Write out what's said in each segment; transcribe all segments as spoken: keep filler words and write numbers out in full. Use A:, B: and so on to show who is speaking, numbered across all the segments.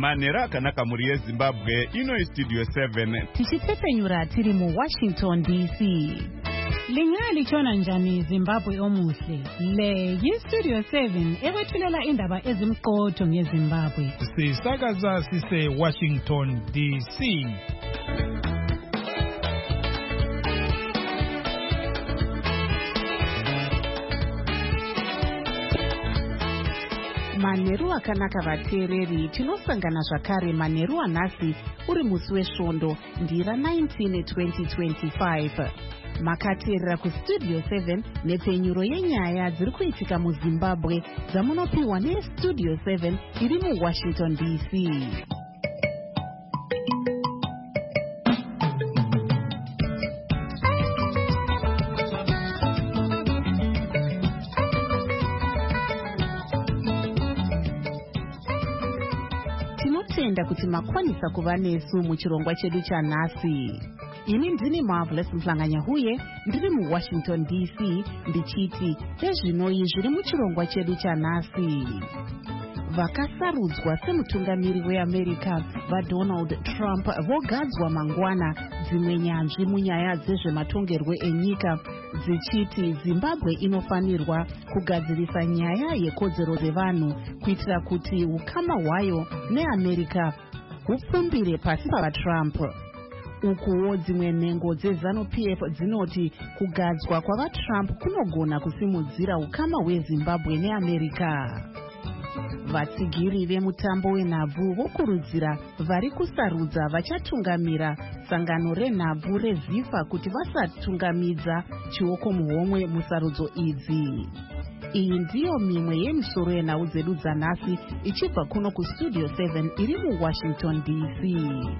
A: manheru akanaka mhuri yezimbabwe. Ino Studio seven
B: tichitepenyura tiri muWashington D C.
C: Lingali chona njani Zimbabwe omuhle. Le yiStudio seven ekwethulela indaba ezimqotho ngeZimbabwe.
D: Sisakaza sise Washington D C.
B: Manheru akanaka vateereri, tinosangana zvakare manheru anhasi uri musi wesvondo ndira nineteen twenty twenty-five. Makateerera kuStudio seven nepenyuro yenyaya dziri kuitika muZimbabwe dzamunopiwa neStudio seven iri muWashington D C. Tinotenda kuti makwanisa kuva nesu muchirongwa chedu chanhasi. Ini ndini Marvelous Mhlanganyahuye, ndiri muWashington D C, ndichiti ezvinoi zviri muchirongwa chedu chanhasi. Vakasarudzwa semutungamiri weAmerica vaDonald Trump vogadzwa mangwana dzimwe nyanzvi munyaya dzezvematongerwo enyika dzichiti Zimbabwe inofanirwa kugadzirisa nyaya yekodzero dzevanhu kuitira kuti ukama hwayo neAmerica hupfumbire pasi pavaTrump. Ukuwo dzimwe nhengo dzeZanu-P F dzinoti kugadzwa kwavaTrump kunogona kusimudzira ukama hweZimbabwe neAmerica. Vatsigiri vemutambo wenhabvu vokurudzira vari kusarudza vachatungamira sangano renhabvu reZIFA kuti vasatungamidza chioko muhomwe musarudzo idzi. Iyi ndiyo mimwe yemisoro yenhau dzedu dzanhasi ichibva kuno kuStudio seven iri muWashington D C.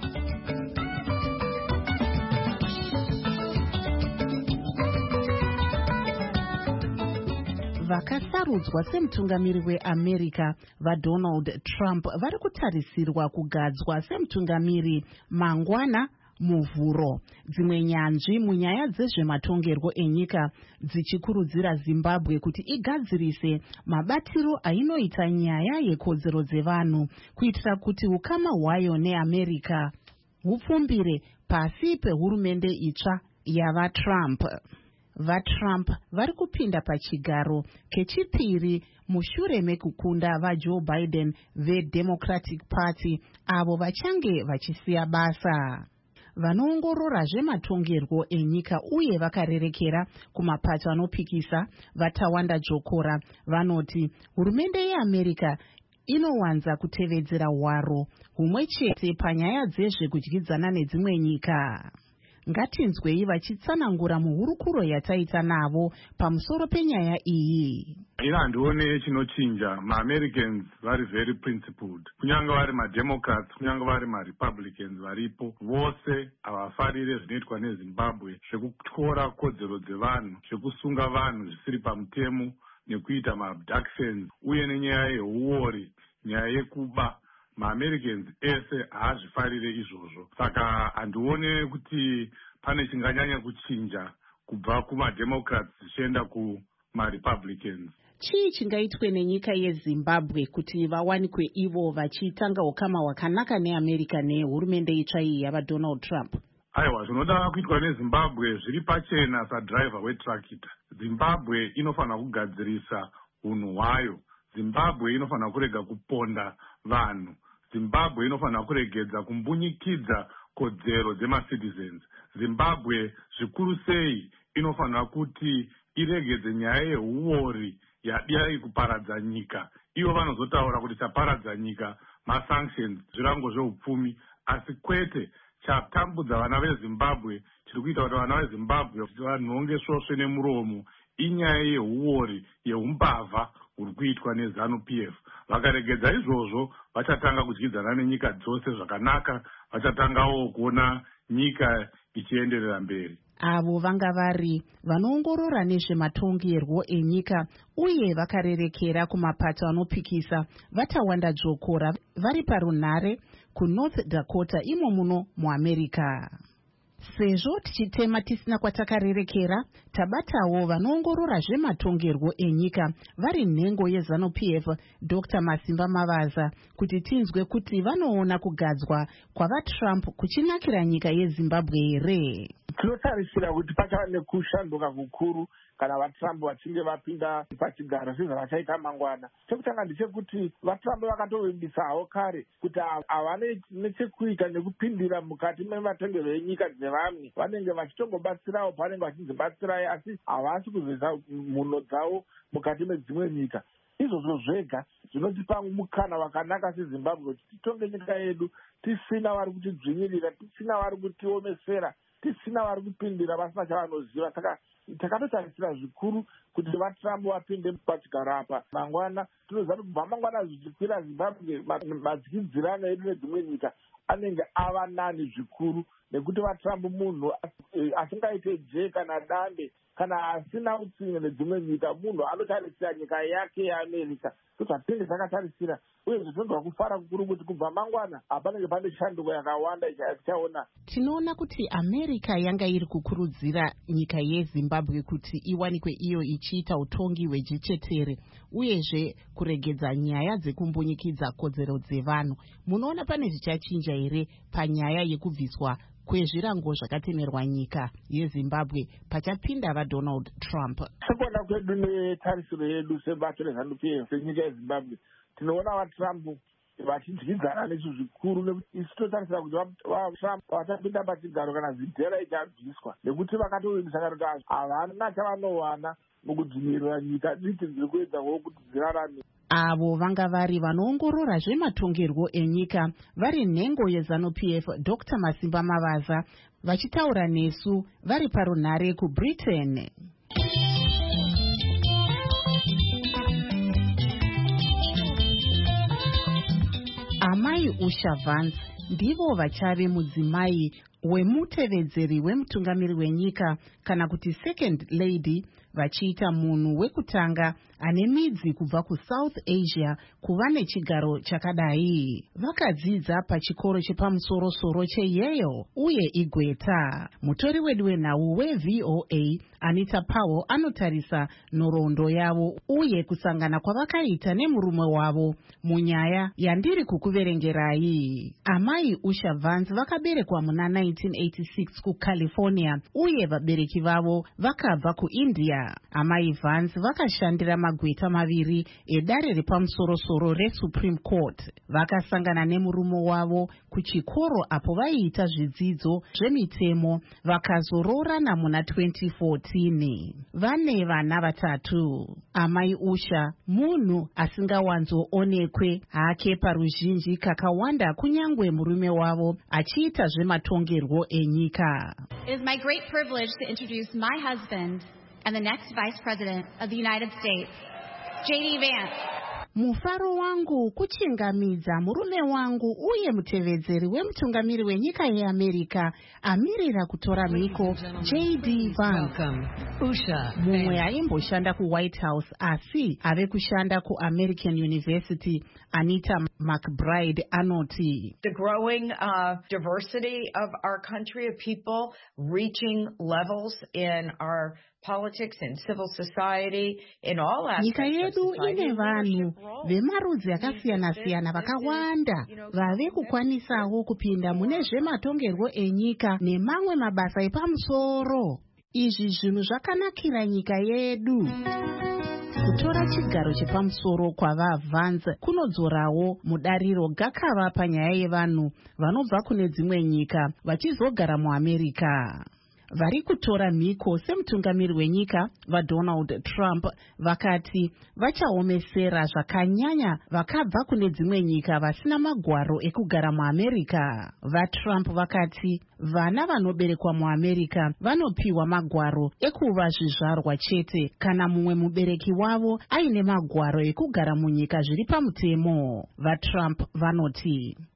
B: Vakasarudzwa semutungamiri weAmerica vaDonald Trump vari kutarisirwa kugadzwa semutungamiri mangwana muvhuro. Dzimwe nyanzvi munyaya dzezvematongerwo enyika dzichikurudzira Zimbabwe kuti igadzirise mabatiro ainoita nyaya yekodzero dzevanhu kuitira kuti ukama hwayo neAmerica hupfumbire pasi pehurumende itsva yavaTrump. VaTrump vari kupinda pachigaro kechipiri mushure mekukunda vaJoe Biden veDemocratic Party avo vachange vachisiya basa. Vanoongorora zvematongerwo enyika uye vakarerekera kumapato anopikisa vaTawanda Jokora vanoti hurumende yeAmerica inowanza kutevedzera hwaro humwe chete panyaya dzezvekudyidzana nedzimwe nyika. Ngatinzwei vachitsanangura muhurukuro yataita navo pamusoro penyaya iyi.
E: Ina handione chinochinja. Ma-Americans vari very principled. Kunyanga vari ma-Democrats, kunyanga vari ma-Republicans varipo, vose havafarire zvinoitwa neZimbabwe zvekutyora kodzero dzevanhu, zvekusunga vanhu zvisiri pamutemo nekuita ma-abductions uye nenyaya yeuori, nyaya yekuba. Ma-Americans ese haazvifarire izvozvo. Saka handione kuti pane chinganyanya kuchinja kubva kuma-Democrats zvichienda kuma-Republicans.
B: Chii chingaitwe nenyika yeZimbabwe kuti vawanikwe ivo vachitanga ukama hwakanaka neAmerica nehurumende itsva iyi yavaDonald Trump?
E: Aiwa, zvinoda kuitwa neZimbabwe zviri pachena sadriver wetrakita. Zimbabwe inofanira kugadzirisa unhu hwayo. Zimbabwe inofanira kurega kuponda vanhu. Zimbabwe inofanira kuregedza kumbunyikidza kodzero dzema-citizens. Zimbabwe zvikuru sei inofanira kuti iregedze nyaya yeuori yadai kuparadza nyika. Ivo vanozotaura kuti chaparadza nyika ma-sanctions, zvirango zveupfumi, asi kwete chatambudza vana veZimbabwe, chiri kuita kuti vana veZimbabwe vanhonge svosve nemuromo, inyaya yeuori, yeumbavha huri kuitwa neZanu-P F. Vakaregedza izvozvo vachatanga kudyidzana nenyika dzose zvakanaka, vachatangawo kuona nyika ichienderera mberi.
B: Avo vanga vari vanoongorora nezvematongerwo enyika uye vakarerekera kumapato anopikisa vaTawanda Jokora vari parunhare kuNorth Dakota imo muno muAmerica. Sezvo tichitema tisina kwatakarerekera, tabatawo vanoongorora zvematongerwo enyika vari nhengo yeZanu-P F Doctor Masimba Mavaza kuti tinzwe kuti vanoona kugadzwa kwavaTrump kuchinakira nyika yeZimbabwe here.
F: Tinotarisira kuti pachava nekushanduka kukuru kana vaTrump vachinge vapinda pachigaro sezvavachaita mangwana. Chekutanga ndechekuti vaTrump vakatovimbisa kare kuti havana nechekuita nekupindira mukati mematongerwo enyika dzevamwe. Vanenge vachitongobatsirawo pavanenge vachidzibatsirai, asi havasi kuzoisa mhuno dzavo mukati medzimwe nyika. Izvozvo zvega zvinotipa mukana wakanaka seZimbabwe kuti titonge nyika yedu tisina vari kutidzvinyirira, tisina vari kutiomesera, tisina vari kupindira vasina chavanoziva. Saka takatotarisira zvikuru kuti vaTrump vapinde pachigaro apa mangwana. Tinoziva kuti kubva mangwana zvichikwira Zimbabwe madyidzirano edu nedzimwe nyika anenge ava nani zvikuru, nekuti vaTrump munhu asingaite je kana dambe kana asina utsinye nedzimwe nyika, munhu anotarisira nyika yake yeAmerica. Tozvatinge takatarisira uye zvinonzwa kufara kukuru kuti kubva mangwana hapanenge pane shanduko yakawanda ichaona.
B: Tinoona kuti America yanga iri kukurudzira nyika yeZimbabwe kuti iwanikwe iyo ichiita utongi hwejechetere uyezve kuregedza nyaya dzekumbunyikidzwa kodzero dzevanhu. Munoona pane zvichachinja here panyaya yekubviswa kwezvirango zvakatemerwa nyika yeZimbabwe pachapinda vaDonald Trump?
F: Sekuona kwedu netarisiro yedu sebato reZanu-P F senyika yeZimbabwe, tinoona vaTrump vachidyidzana nezvo zvikuru, nekuti isi totarisira kuti vaTrump vachapinda pachigaro kana zidhera ichabviswa, nekuti vakatovimbisa kuti havana chavanowana mukudzvinyirira nyika diki dziri kuedzawo kuti dzirarame.
B: Avo vanga vari vanoongorora zvematongerwo enyika vari nhengo yeZanu-P F Doctor Masimba Mavaza vachitaura nesu vari parunhare kuBritain. Amai Usha Vance ndivo vachave mudzimai wemutevedzeri wemutungamiri wenyika kana kuti second lady, vachiita munhu wekutanga ane midzi kubva kuSouth Asia kuva nechigaro chakadai. Vakadzidza pachikoro chepamusoro-soro cheYale uye igweta. Mutori wedu wenhau weV O A Anita Powell anotarisa nhoroondo yavo uye kusangana kwavakaita nemurume wavo munyaya yandiri kukuverengerai. Amai Usha Vance vakaberekwa muna nineteen eighty-six kuCalifornia uye vabereki vavo vakabva kuIndia. Amai Vance vakashandira magweta maviri edare repamusoro-soro reSupreme Court. Vakasangana nemurume wavo kuchikoro apo vaiita zvidzidzo zvemitemo, vakazororana muna twenty fourteen. Vane vana vatatu. Amai Usha munhu asingawanzoonekwe hake paruzhinji kakawanda kunyangwe murume wavo achiita zvematongerwo enyika.
G: It is my great privilege to introduce my husband and the next Vice President of the United States, J D Vance.
B: Mufaro wangu kuchingamidza murume wangu uye mutevedzeri wemutungamiri wenyika yeAmerica amirira kutora mhiko, J D Vance. Mumwe aimboshanda kuWhite House asi ave kushanda kuAmerican University, Anita McBride anoti.
H: The growing uh, diversity of our country, of people reaching levels in our politics and civil society, in all aspects
B: nyika yedu
H: of society.
B: Ine vanhu vemarudzi akasiyana-siyana vakawanda vave kukwanisawo kupinda mune zvematongerwo enyika nemamwe mabasa epamusoro. Izvi zvinhu zvakanakira nyika yedu. Kutora chigaro chepamusoro kwavaVance kunodzorawo mudariro gakava panyaya yevanhu vanobva kune dzimwe nyika vachizogara muAmerica. Vari kutora mhiko semutungamiri wenyika vaDonald Trump vakati vachaomesera zvakanyanya vakabva kune dzimwe nyika vasina magwaro ekugara muAmerica. VaTrump vakati vana vanoberekwa muAmerica vanopiwa magwaro ekuva zvizvarwa chete kana mumwe mubereki wavo aine magwaro ekugara munyika zviri pamutemo. VaTrump vanoti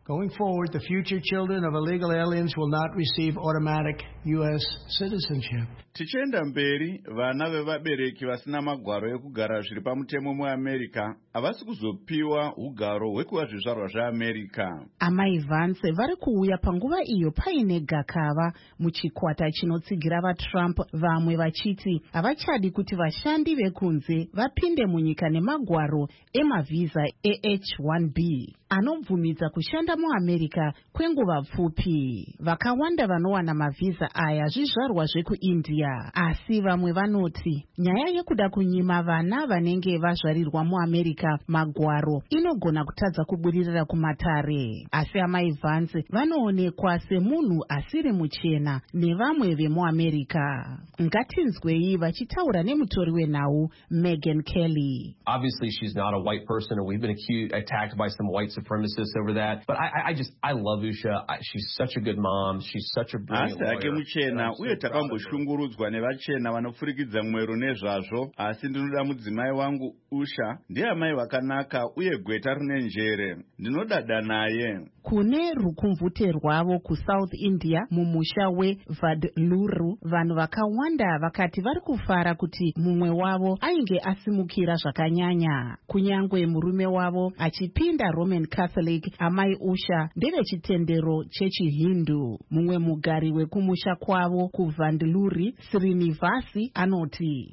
I: Going forward, the future children of illegal aliens will not receive automatic U S citizenship.
A: Tichienda mberi, vana vevabereki vasina magwaro ekugara zviri pamutemo muAmerica havasi kuzopiwa ugaro hwekuva zvizvarwa zveAmerica.
B: Amai Vance vari kuuya panguva iyo paine gakava muchikwata chinotsigira vaTrump, vamwe vachiti havachadi kuti vashandi vekunze vapinde munyika nemagwaro emavhiza eH one B anobvumidza kushanda muAmerica kwenguva pfupi. Vakawanda vanowana mavhiza aya zvizvarwa zvekuIndia, asi vamwe vanoti nyaya yekuda kunyima vana vanenge vazvarirwa muAmerica magwaro inogona kutadza kubudirira kumatare. Asi amai Vance vanoonekwa semunhu asiri muchena nevamwe vemuAmerica. Ngatinzwei vachitaura nemutori wenhau Megyn Kelly.
J: Obviously she's not a white person, and we've been accused, attacked by some white supremacists over that. But I, I just, I love Usha. I, she's such a good mom. She's such a brilliant lawyer.
A: Asi ake muchena, uye takamboshungurudzwa nevachena vanofurikidza mwero nezvazvo. Asi ndinoda mudzimai wangu Usha ndiye amai vakanaka uye gweta rine njere. Ndinodada naye.
B: Kune rukumvute rwavo kuSouth India mumusha weVadluru, vanhu vakawanda vakati vari kufara kuti mumwe wavo ainge asimukira zvakanyanya. Kunyangwe murume wavo achipinda Roman Catholic, amai Usha ndevechitendero chechiHindu. Mumwe mugari wekumusha kwavo kuVandluri, Srinivasi, anoti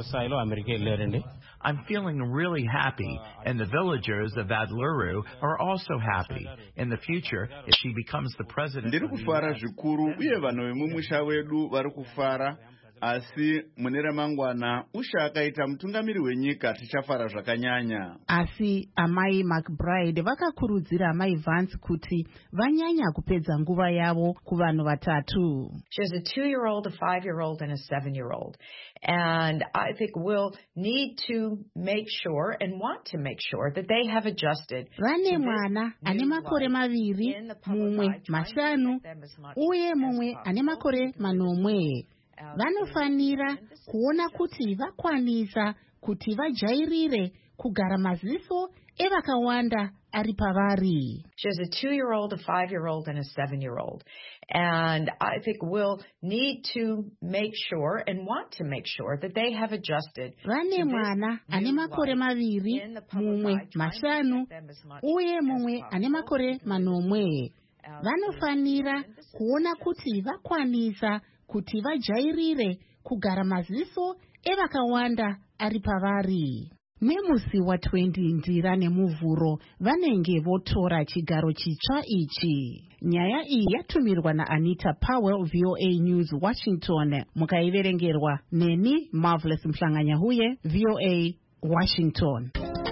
K: I'm feeling really happy, and the villagers of Vadluru are also happy. In the future, if she becomes the president...
A: Ndiri kufara zvikuru, uye vanhu vemumusha wedu vari kufara. Asi mune ramangwana Usha akaita mutungamiri wenyika tichafara zvakanyanya.
B: Asi amai McBride vakakurudzira amai Vance kuti vanyanya kupedza nguva yavo kuvanhu vatatu.
H: She has a two-year-old, a five-year-old, and a seven-year-old. And I think we'll need to make sure and want to make sure that they have adjusted.
B: Vane mwana ane makore maviri, mumwe mashanu, uye mumwe ane makore manomwe. Vanofanira kuona kuti vakwanisa kuti vajairire kugara maziso evakawanda ari pavari.
H: She has a two-year-old, a five-year-old, and a seven-year-old. And I think we'll need to make sure and want to make sure that they have adjusted.
B: Vane mwana ane makore maviri, mumwe mashanu, uye mumwe ane makore manomwe. Vanofanira kuona kuti vakwanisa kuti vajairire kugara maziso evakawanda ari pavari. Nemusi wa twenty Ndira nemuvhuro vanenge votora chigaro chitsva ichi. Nyaya iyi yatumirwa naAnita Powell, V O A News, Washington. Mukaiverengerwa neni Marvelous Mhlanganyahuye, V O A, Washington.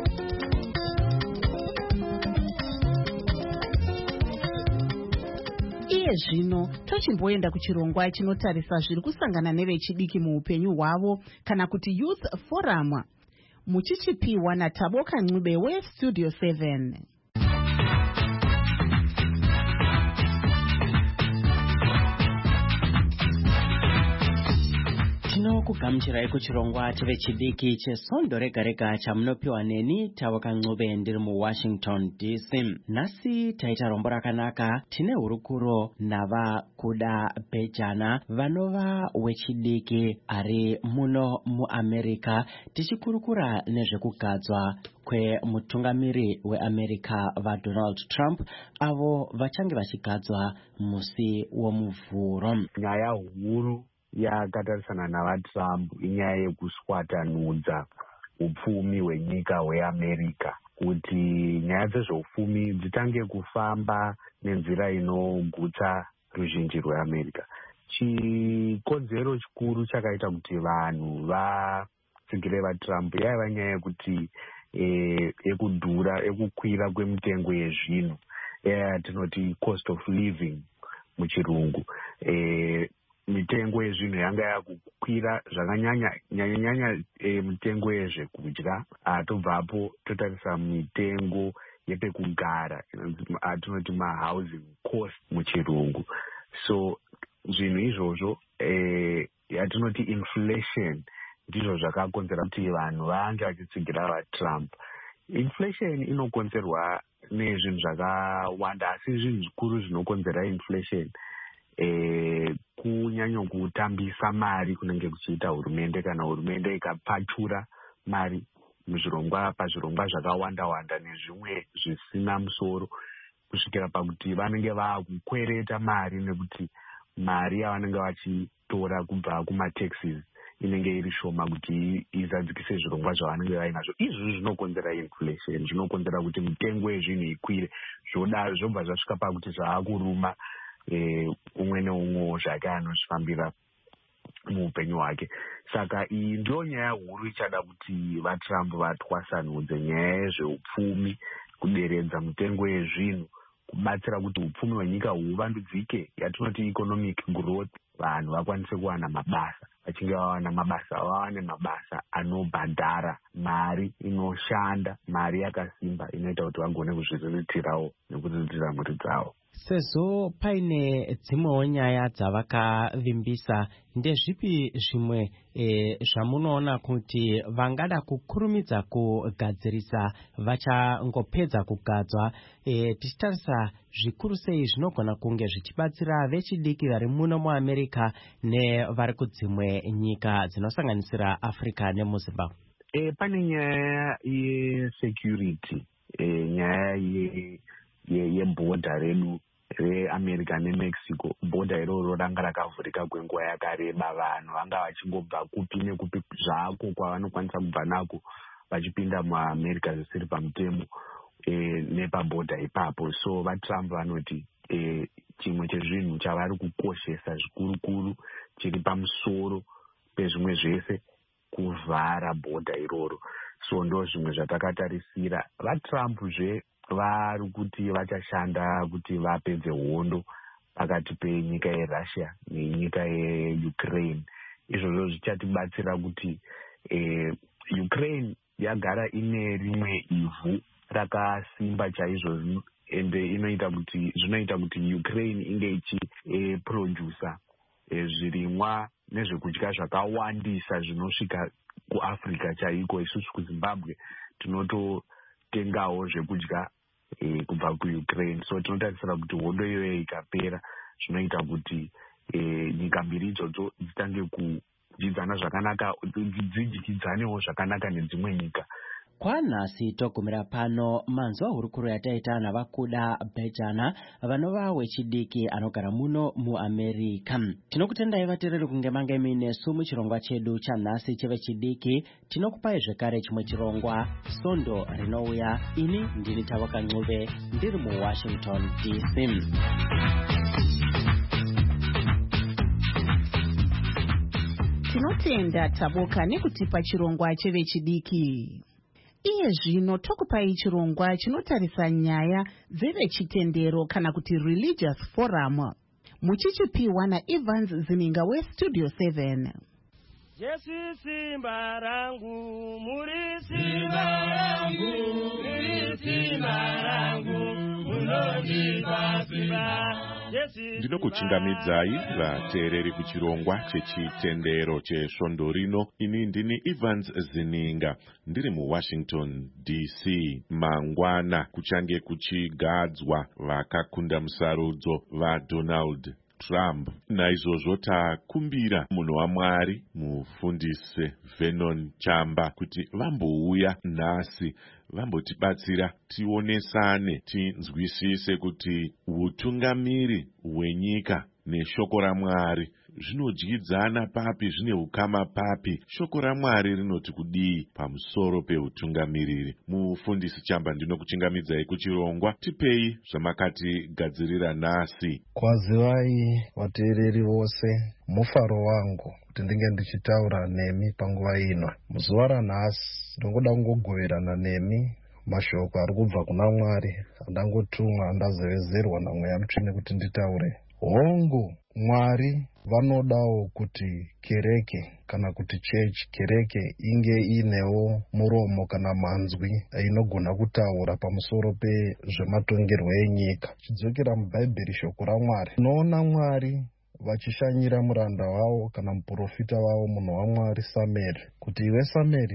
B: Iye zvino tochimboenda kuchirongwa chinotarisa zviri kusangana nevechidiki muupenyu hwavo kana kuti Youth Forum, muchichipiwa naTaboka Ncube weStudio seven.
L: Tinokugamuchirai kuchirongwa chevechidiki chesondo rega rega chamunopiwa neni Taboka Ncube ndiri muWashington D C. Nhasi taita rombo rakanaka. Tine hurukuro navakuda Bejana vanova wechidiki ari muno muAmerica, tichikurukura nezvekugadzwa kwemutungamiri weAmerica vaDonald Trump avo vachange vachigadzwa musi womuvhuro.
M: Nyaya huru yakatarisana navaTrump inyaya yekuswatanudza upfumi hwenyika hweAmerica, kuti nyaya dzezveupfumi dzitange kufamba nenzira inogutsa ruzhinji rweAmerica. Chikonzero chikuru chakaita kuti vanhu vatsigire vaTrump yaiva nyaya yekuti eh, yekudhura, yekukwira kwemitengo yezvinhu, yatinoti cost of living muchirungu. Eh, mitengo yezvinhu yanga yakukwira zvakanyanya nyanya nyanya e, mitengo yezvekudya. Tobvapo totarisa mitengo yepekugara, atinoti mahousing cost muchirungu. So zvinhu izvozvo eh, yatinoti inflation ndizvo zvakakonzera kuti vanhu vange vachitsigira vaTrump. Inflation inokonzerwa nezvinhu zvakawanda, asi zvinhu zvikuru zvinokonzera inflation eh, kunyanyo kutambisa mari kunenge kuchiita hurumende. Kana hurumende ikapachura mari muzvirongwa pazvirongwa zvakawanda wanda nezvimwe zvisina musoro, kusvikira pakuti vanenge vakukwereta mari nekuti mari yavanenge vachitora kubva kumataxes inenge iri shoma kuti izadzikise zvirongwa zvavanenge vainazvo. Izvi zvinokonzera inflation, zvinokonzera kuti mitengo yezvinhu ikwire, zvoda zvobva zvasvika pakuti zvaakuruma eh, umwe neumwe zvake anozvifambira muupenyu hwake. Saka iyi ndio nyaya huru ichada kuti vaTrump vatwasanudze nyaya yezveupfumi, kuderedza mitengo yezvinhu, kubatsira kuti upfumi hwenyika huvandudzike, yatinoti economic growth, vanhu vakwanise kuwana mabasa. Vachinge vawana mabasa, vawane mabasa anobhadhara, mari inoshanda, mari yakasimba inoita kuti vagone kuzviriritirawo nekuriritira mhuri dzavo.
L: Sezvo paine dzimwewo nyaya dzavakavimbisa, ndezvipi zvimwe e, zvamunoona kuti vangada kukurumidza kugadzirisa vachangopedza kugadzwa, e, tichitarisa zvikuru sei zvinogona kunge zvichibatsira vechidiki vari muno muAmerica nevari kudzimwe nyika dzinosanganisira Africa nemuZimbabwe?
M: E, pane nyaya yesecurity, e, nyaya ye yebhodha redu reAmerica neMexico. Bhodha iroro ranga rakavhurika kwenguva yakareba, vanhu vanga vachingobva kupi nekupi zvako kwavanokwanisa kubva nako vachipinda muAmerica zvisiri pamutemo e, nepabhodha ipapo. So vaTrump vanoti e, chimwe chezvinhu chavari kukoshesa zvikurukuru chiri pamusoro pezvimwe zvese kuvhara bhodha iroro. So ndo zvimwe zvatakatarisira. VaTrump zve vari kuti vachashanda kuti vapedze hondo pakati penyika yeRussia nenyika yeUkraine. Izvozvo zvichatibatsira kuti eh, Ukraine yagara ine rimwe ivhu rakasimba chaizvo, ende inoita kuti zvinoita kuti Ukraine inge ichiprodusa eh, zvirimwa nezvekudya zvakawandisa zvinosvika kuAfrica chaiko. Isusu kuZimbabwe tinototengawo zvekudya E, kubva kuUkraine. So tinotarisira kuti hondo iyoyo ikapera zvinoita kuti e, nyika mbiri idzodzo dzitange kudyidzana zvakanaka, dzidyidzizanewo zvakanaka nedzimwe nyika.
L: Kwanhasi togumira pano manzwa hurukuro yataita navakuda Bhejana vanova wechidiki anogara muno muAmerica. Tinokutendai vateereri kunge mange minesu muchirongwa chedu chanhasi chevechidiki. Tinokupai zvekare chimwe chirongwa Svondo rinouya. Ini ndini Tawaka Ncube ndiri muWashington D C.
B: Tinotenda Taboka nekutipa chirongwa chevechidiki. Iye zvino tokupai chirongwa chinotarisa nyaya dzevechitendero kana kuti religious forum, muchichipiwa naEvans Zininga weStudio seven.
N: Jesu simba rangu, muri simba rangu, muri simba rangu, munondipa simba.
O: Ndinokuchingamidzai vateereri kuchirongwa chechitendero chesvondo rino. Ini ndini Evans Zininga ndiri muWashington D C. Mangwana kuchange kuchigadzwa vakakunda musarudzo vaDonald Trump. Naizvozvo takumbira munhu waMwari mufundisi Vernon Chamba kuti vambouya nhasi vambotibatsira tionesane, tinzwisise kuti utungamiri hwenyika neshoko raMwari zvinodyidzana papi, zvine ukama papi. Shoko raMwari rinoti kudii pamusoro peutungamiriri. Mufundisi Chamba, ndinokuchingamidzai kuchirongwa. Tipei zvamakatigadzirira nhasi.
P: Kwazivai vateereri vose, mufaro wangu kuti ndinge ndichitaura nemi panguva ino. Muzuva ranhasi ndingoda kungogoverana nemi mashoko ari kubva kuna Mwari andangotumwa ndazevezerwa naMweya Mutsvene kuti nditaure. Hongu Mwari vanodawo kuti kereke kana kuti church, kereke inge inewo muromo kana manzwi inogona kutaura pamusoro pezvematongerwo enyika. Chidzokera muBhaibheri shoko raMwari, tinoona Mwari vachishanyira muranda wavo kana muprofita wavo munhu waMwari Sameri kuti iwe Sameri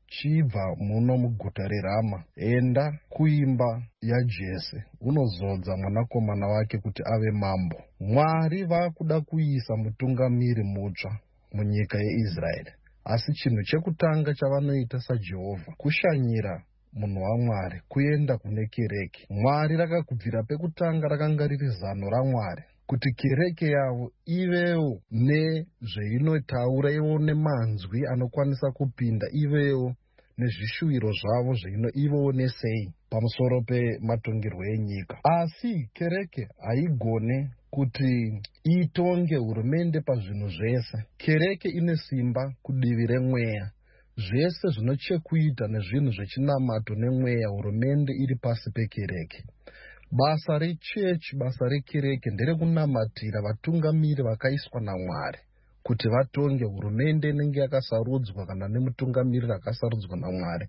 P: chibva muno muguta reRama, enda kuimba yaJese unozodza mwanakomana wake kuti ave mambo. Mwari vakuda kuisa mutungamiri mutsva munyika yeIsraeri, asi chinhu chekutanga chavanoita saJehovha kushanyira munhu waMwari kuenda kune kereke. Mwari rakakubvira pekutanga rakanga riri zano raMwari kuti kereke yavo ivewo nezveinotaura, ivo nemanzwi anokwanisa kupinda, ivewo nezvishuwiro zvavo ivowo nesei pamusoro pematongerwo enyika. Asi kereke haigone kuti itonge hurumende pazvinhu zvese. Kereke ine simba kudivi remweya. Zvese zvinochekuita nezvinhu zvechinamato nemweya, hurumende iri pasi pekereke. Basa rechechi, basa rekereke nderekunamatira vatungamiri vakaiswa naMwari kuti vatonge hurumende inenge yakasarudzwa kana nemutungamiriri akasarudzwa naMwari.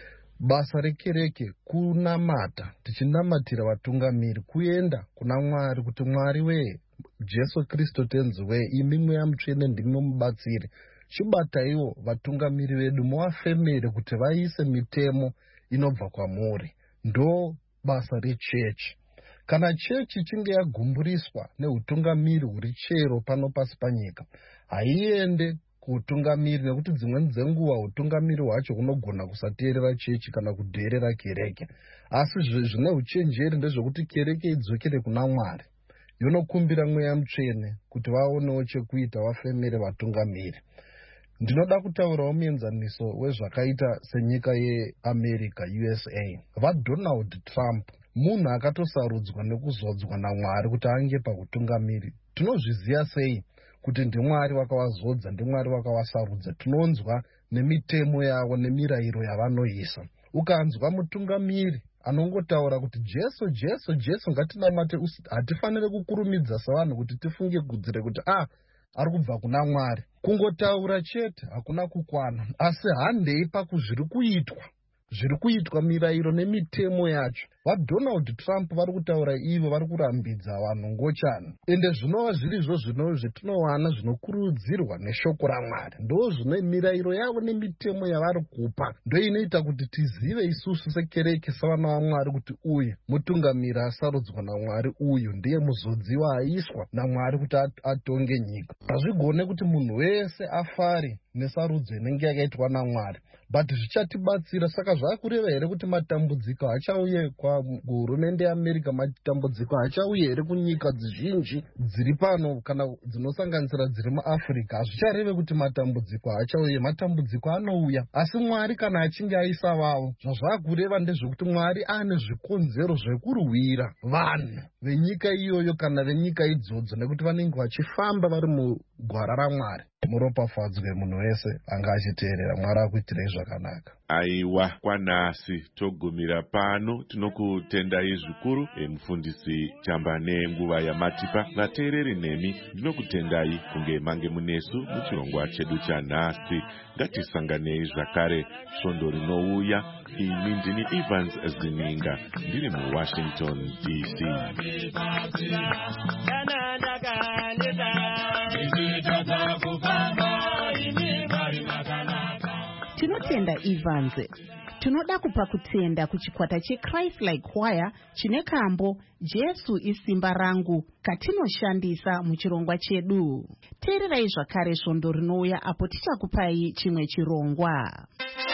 P: Basa rekereke kunamata, tichinamatira vatungamiri, kuenda kuna Mwari kuti Mwari wee, Jesu Kristu tenzi wee, imi mweya mutsvene ndimi mubatsiri, chibataiwo vatungamiri vedu muvafemere kuti vaise mitemo inobva kwamuri. Ndo basa rechechi. Kana chechi ichinge yagumburiswa neutungamiri huri chero pano pasi panyika, haiende kuutungamiri, nekuti dzimweni dzenguva utungamiri hwacho hunogona kusateerera chechi kana kudheerera kereke. Asi zvine uchenjeri ndezvekuti kereke idzokere kuna Mwari, yonokumbira mweya mutsvene kuti vaonewo chekuita, vafemere vatungamiri. Ndinoda kutaurawo muenzaniso wezvakaita senyika yeAmerica, U S A. VaDonald Trump, munhu akatosarudzwa nekuzodzwa naMwari kuti ange pakutungamiri. Tinozviziva sei kuti ndiMwari wakavazodza, ndiMwari wakavasarudza? Tinonzwa nemitemo yavo nemirayiro yavanoisa. Ukanzwa mutungamiri anongotaura kuti Jesu, Jesu, Jesu ngatinamate, hatifanire kukurumidza savanhu kuti tifunge kudzire kuti ah, ari kubva kuna Mwari. Kungotaura chete hakuna kukwana, asi handei pakuzviri kuitwa, zviri kuitwa mirayiro nemitemo yacho. VaDonald Trump vari kutaura ivo, vari kurambidza vanhu ngochani. Ende zvinova zvirizvo zvino zvetinowana zvinokurudzirwa neshoko raMwari. Ndo zvine mirayiro yavo nemitemo yavari kupa, ndo inoita kuti tizive isusu sekereke savana vaMwari kuti uyu mutungamiri asarudzwa naMwari, uyu ndiye muzodziwa aiswa naMwari kuti atonge nyika. Hazvigone kuti munhu wese afare nesarudzo inenge yakaitwa naMwari, but zvichatibatsira. Saka zvakureva here kuti matambudziko achauye kwa hurumende yeAmerica, matambudziko achauye here kunyika dzizhinji dziri pano kana dzinosanganisira dziri muAfrica? Hazvichareve kuti matambudziko achauye, matambudziko anouya. Asi Mwari kana achinge aisa vavo, zvazvakureva ndezvekuti Mwari ane zvikonzero zvekurwira vanhu venyika iyoyo kana venyika idzodzo, nekuti vanenge vachifamba vari mugwara raMwari. Muropafadzwe munhu wese anga achiteerera. Mwari akuitirei zvakanaka.
O: Aiwa, kwanasi togumira pano. Tinokutendai zvikuru mufundisi Chambane nguva yamatipa. Vateereri nemi ndinokutendai kunge mange munesu muchirongwa chedu chanhasi. Ngatisanganei zvakare svondo rinouya. Ini ndini Evans Zininga, ndiri muWashington D C.
B: Tinotenda Evans. Tinoda kupa kutenda kuchikwata cheChrist Like Choir chine kambo Jesu isimba rangu katinoshandisa muchirongwa chedu. Teererai zvakare svondo rinouya apo tichakupai chimwe chirongwa.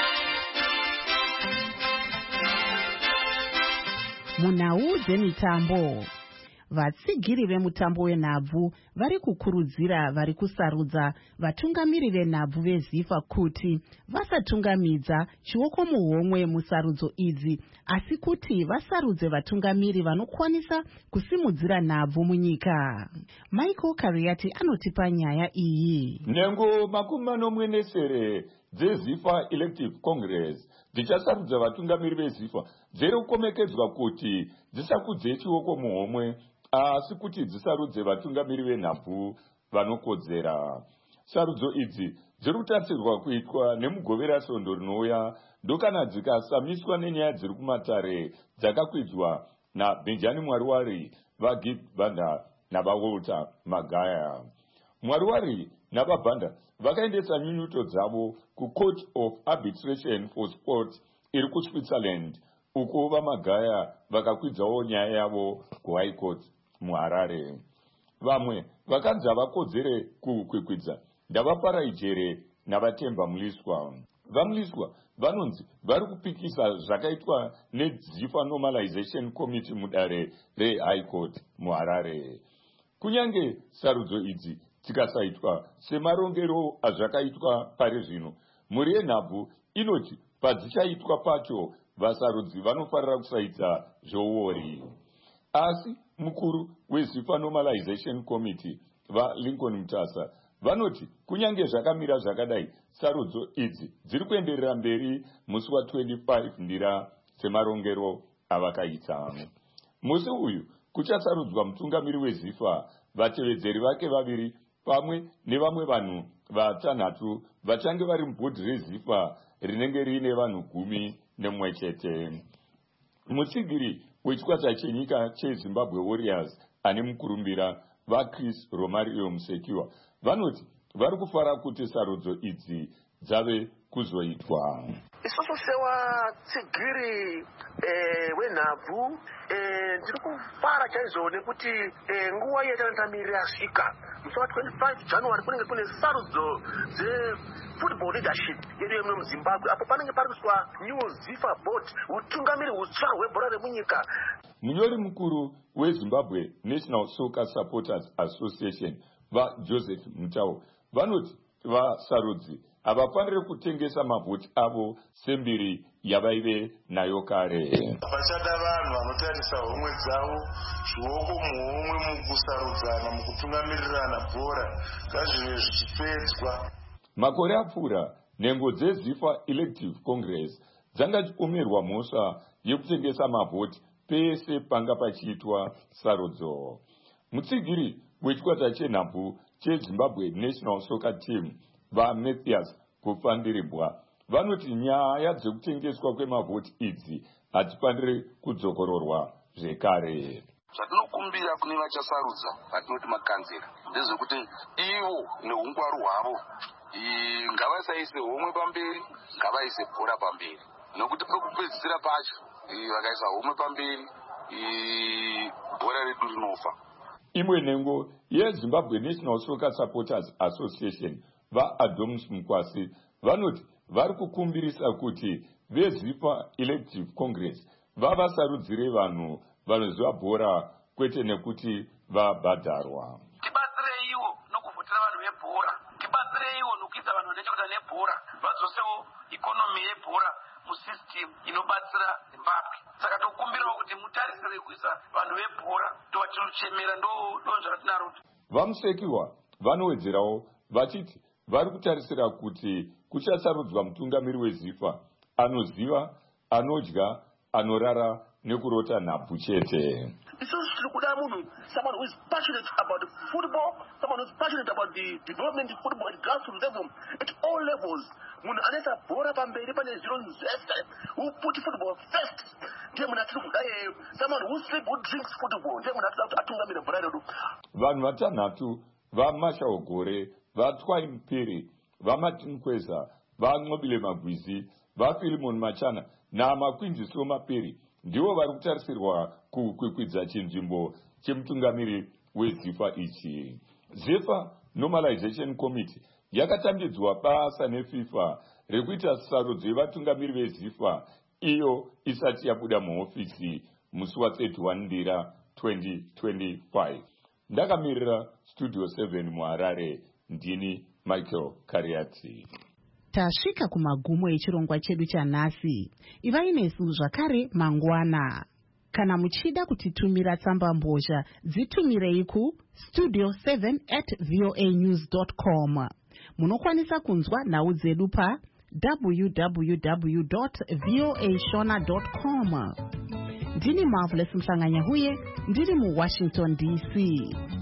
B: Munhau dzemitambo, vatsigiri vemutambo wenhabvu vari kukurudzira vari kusarudza vatungamiri venhabvu veZIFA kuti vasatungamidza chioko muhomwe musarudzo idzi, asi kuti vasarudze vatungamiri vanokwanisa kusimudzira nhabvu munyika. Michael Kariati anotipa nyaya iyi.
Q: Nhengo makumi manomwe nesere dzeZIFA Elective Congress dzichasarudza vatungamiri veZIFA dziri kukomekedzwa kuti dzisakudze chioko muhomwe, asi kuti dzisarudze vatungamiri venhabvu vanokodzera. Sarudzo idzi dziri kutarisirwa kuitwa nemugovera svondo rinouya, ndokana dzikasamiswa nenyaya dziri kumatare dzakakwidzwa naBenjamin Mwariwari, vaGit Banda navaWalter Magaya. Mwariwari nababhanda vakaendesa nyunyuto dzavo kucourt of arbitration for sport iri kuSwitzerland, uko vamagaya vakakwidzawo nyaya yavo kuhigh court muHarare. Vamwe vakanzi havakodzere kukwikwidza ndavaParaijere navaTemba Mliswa. VaMliswa vanonzi vari kupikisa zvakaitwa neZifa Normalization Committee mudare reHigh Court muHarare. Kunyange sarudzo idzi dzikasaitwa semarongero azvakaitwa pari zvino, mhuri yenhabvu inoti padzichaitwa pacho vasarudzi vanofarira kusaita zvouori. Asi mukuru weZifa Normalization Committee vaLincoln Mutasa vanoti kunyange zvakamira zvakadai, sarudzo idzi dziri kuenderera mberi musi wa25 ndira semarongero avakaita. Musi uyu kuchasarudzwa mutungamiri weZifa, vatevedzeri vake vaviri pamwe nevamwe vanhu vatanhatu vachange vari mubhodhi reZifa rinenge riine vanhu gumi nemumwe chete. Mutsigiri wechikwata chenyika cheZimbabwe Warriors ane mukurumbira vaChris Romario Musekiwa vanoti vari kufara kuti sarudzo idzi dzave kuzoitwa.
R: Isusu sevatsigiri wenhabvu ndiri kufara chaizvo nekuti nguva yatanotamiri yasvika. Musi wa25 January kunenge kune sarudzo dzefootball leadership yedu yemwe muZimbabwe, apo panenge pari kuiswa new Zifa board, utungamiri hutsva hwebhora remunyika.
Q: Munyori mukuru weZimbabwe National Soccer Supporters Association vaJoseph Mutau vanoti vasarudzi havafaniri kutengesa mavhoti avo sembiri yavaive nayo kare.
S: Pachada vanhu vanotarisa homwe dzavo zvioko muhomwe mukusarudzana mukutungamirirana bhora ngazvive zvichipedzwa.
Q: Makore apfuura, nhengo dzeZifa Elective Congress dzanga dzipomerwa mhosva yekutengesa mavhoti pese panga pachiitwa sarudzo. Mutsigiri wechikwata chenhabvu cheZimbabwe National Soccer Team vaMathias Kufandiribwa vanoti nyaya dzekutengeswa kwemavhoti idzi hadzifaniri kudzokororwa zvekare.
T: Zvatinokumbira kune vachasarudza vatinoti makanzera ndezvekuti ivo neungwaru hwavo ngavasaise homwe pamberi, ngavaise bhora pamberi, nokuti pekupedzisira pacho vakaisa homwe pamberi bhora redu rinofa.
Q: Imwe nhengo yeZimbabwe National Soccer Supporters Association vaAdomus Mukwasi vanoti vari kukumbirisa kuti veZifa Elective Congress vavasarudzire vanhu vanoziva bhora kwete nekuti vabhadharwa.
R: Tibatsireiwo nokuvhotera vanhu vebhora, tibatsireiwo nokuisa vanhu nechekuita nebhora, vadzosewo ikonomi yebhora musystem inobatsira Zimbabwe. Saka tokumbirawo kuti mutarisire kuisa vanhu vebhora, tovachinochemera ndo zvaratinaro.
Q: VaMusekiwa vanowedzerawo vachiti vari kutarisira kuti kuchasarudzwa mutungamiri weZifa anoziva, anodya, anorara nekurota nhabvu chete.
R: Isusu tiri kuda munhu, someone who is passionate about football, someone who is passionate about the development of football at grassroots level, at all levels. Munhu anoisa bhora pamberi pane zviro zvese, who put football first. Ndiye munhu atiri kuda iyeyo. Someone who sleep, who drinks football. Ndiye munhu atiri atungamira bhora redu.
Q: Vanhu vatanhatu vaMashaugore, vaTwai Mpiri, vaMatinkweza, vaNqobile Magwizi, vaPhilimon Machana naMakwinziso Mapiri ndivo vari kutarisirwa kukwikwidza chinzvimbo chemutungamiri weZifa ichi. Zifa Normalization Committee yakatambidzwa basa neFIFA rekuita sarudzo yevatungamiri veZifa iyo isati yabuda muhofisi musi wa31 ndira twenty twenty-five. Ndakamirira Studio seven muHarare, ndini Michael Kariati.
B: Tasvika kumagumo echirongwa chedu chanhasi. Ivai nesu zvakare mangwana. Kana muchida kutitumira tsamba mbozha, dzitumirei ku studio seven at voa news dot com. Munokwanisa kunzwa nhau dzedu pa w w w dot voa shona dot com. Ndini Marvelous Msanganyahuye, ndiri muWashington D C.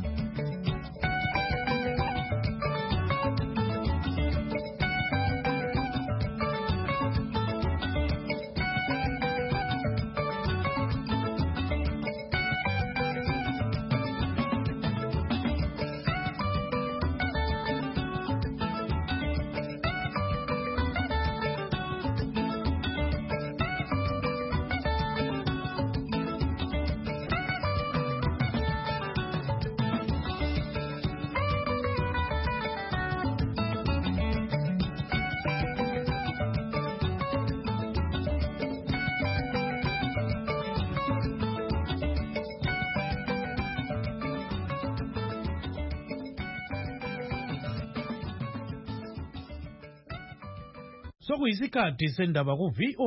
D: sokuyisikhathi sendaba ku-V O